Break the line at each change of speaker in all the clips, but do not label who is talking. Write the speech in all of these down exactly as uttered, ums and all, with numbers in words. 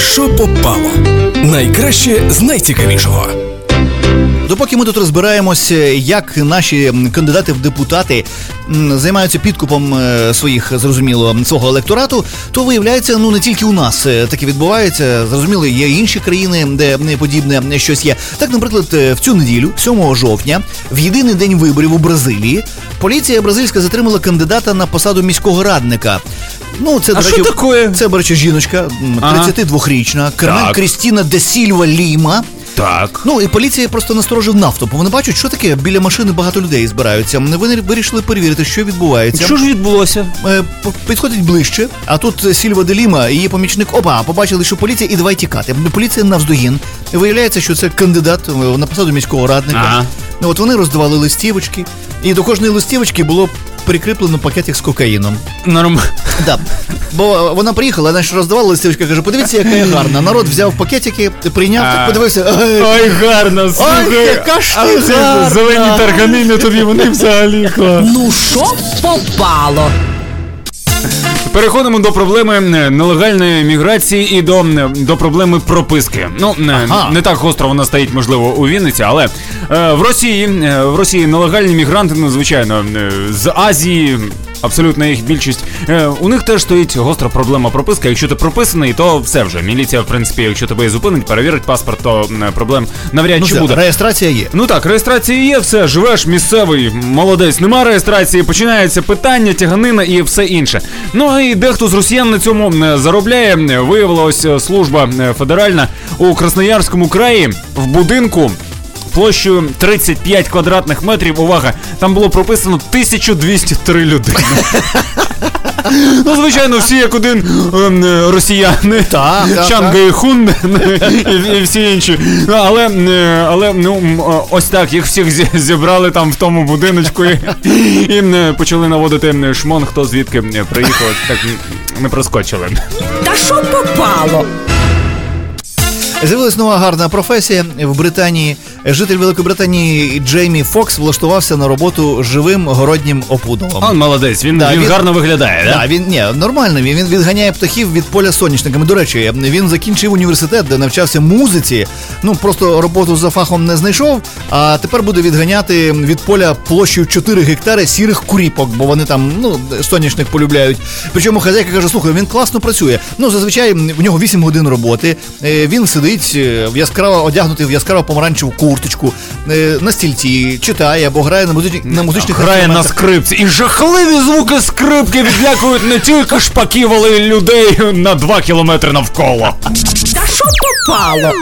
що попало? Найкраще з найцікавішого.
Допоки ми тут розбираємось, як наші кандидати в депутати займаються підкупом своїх, зрозуміло, свого електорату, то виявляється, ну не тільки у нас таке відбувається. Зрозуміло, є інші країни, де подібне щось є. Так, наприклад, в цю неділю, сьомого жовтня, в єдиний день виборів у Бразилії, поліція бразильська затримала кандидата на посаду міського радника. Ну, це,
а
до речі,
таке?
Це, до речі, жіночка, тридцятидвохрічна, Кармен Крістіна де Сільва Ліма.
Так.
Ну, і поліція просто насторожив нафту, бо вони бачать, що таке, біля машини багато людей збираються. Вони вирішили перевірити, що відбувається.
Що ж відбулося?
Е, підходять ближче, а тут Сільва де Ліма і її помічник, опа, побачили, що поліція, і давай тікати. Поліція навздогін. Виявляється, що це кандидат на посаду міського радника.
Ага.
От вони роздавали листівочки, і до кожної листівочки було прикріплено пакетик з кокаїном.
Норм.
Да. Бо вона приїхала, вона ж роздавала листівочки, каже, подивіться, яка я гарна. Народ взяв пакетики, прийняв, так подивився.
Ой, ой гарно, слухай.
Ой, яка ж ти гарна.
Зелені тарганини тобі, вони взагалі клас.
Ну що попало?
Переходимо до проблеми нелегальної міграції і до, до проблеми прописки. Ну, ага. не так гостро вона стоїть, можливо, у Вінниці, але е, в Росії, е, в Росії нелегальні мігранти, ну, звичайно, е, з Азії, абсолютна їх більшість, е, у них теж стоїть гостра проблема прописки. Якщо ти прописаний, то все вже. Міліція, в принципі, якщо тебе зупинить, перевірить паспорт, то е, проблем навряд
ну,
чи
все,
буде.
Реєстрація є.
Ну так, реєстрація є, все, живеш місцевий, молодець. Нема реєстрації, починається питання, тяганина і все інше. Ну і дехто з росіян на цьому заробляє. Виявилась служба федеральна у Красноярському краї в будинку площею тридцять п'ять квадратних метрів. Увага, там було прописано тисяча двісті три людини. Ну, звичайно, всі як один е, росіяни, Чанга Хун і, і всі інші. Але, але ну, ось так, їх всіх зібрали там в тому будиночку і, і почали наводити шмон, хто звідки приїхав, так не проскочили.
Та що попало?
З'явилась нова гарна професія в Британії. Житель Великобританії Джеймі Фокс влаштувався на роботу живим городнім опудалом.
Он молодець, він, да, він, він гарно виглядає, да?
Да, він, ні, нормально, він, він відганяє птахів від поля соняшниками. До речі, він закінчив університет, де навчався музиці, ну просто роботу за фахом не знайшов, а тепер буде відганяти від поля площею чотири гектари сірих куріпок, бо вони там, ну, соняшник полюбляють. Причому хазяйка каже, слухай, він класно працює. Ну, зазвичай в нього вісім годин роботи, він сидить в яскраво одягнутий в яскраво помаранчеву курточку, на стільці, читає або грає на, музич... на музичних
грає на скрипці. І жахливі звуки скрипки відлякують не тільки шпаків, але й людей на два кілометри навколо.
Та що попало?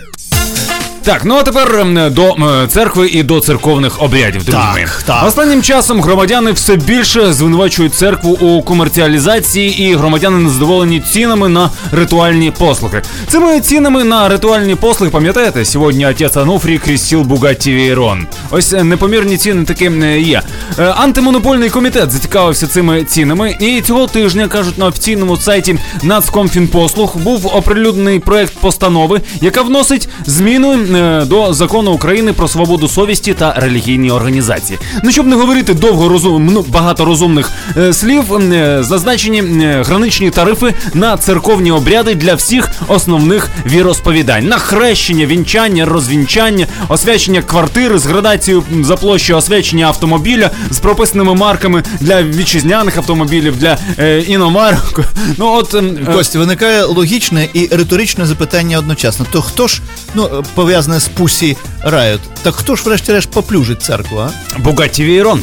Так, ну а тепер до церкви і до церковних обрядів.
Так, так.
Останнім часом громадяни все більше звинувачують церкву у комерціалізації, і громадяни незадоволені цінами на ритуальні послуги. Цими цінами на ритуальні послуги, пам'ятаєте, сьогодні отець Ануфрій крестив Бугатті Вейрон. Ось непомірні ціни таки є. Антимонопольний комітет зацікавився цими цінами, і цього тижня, кажуть, на офіційному сайті Нацкомфінпослуг був оприлюднений проект постанови, яка вносить зміни до Закону України про свободу совісті та релігійні організації. Ну, щоб не говорити довго розум, ну, багато розумних е, слів, е, зазначені е, граничні тарифи на церковні обряди для всіх основних віросповідань. На хрещення, вінчання, розвінчання, освячення квартири з градацією за площею, освячення автомобіля з прописаними марками для вітчизняних автомобілів, для е, іномарок. Ну, от, е,
Костя, виникає логічне і риторичне запитання одночасно. То хто ж, ну, пов'язане з Pussy Riot, так хто ж врешті-решт поплюжить церкву, а?
Бугатті Вейрон.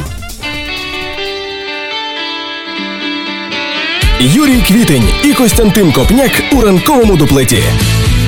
Юрій Квітень і Костянтин Копняк у ранковому дуплеті.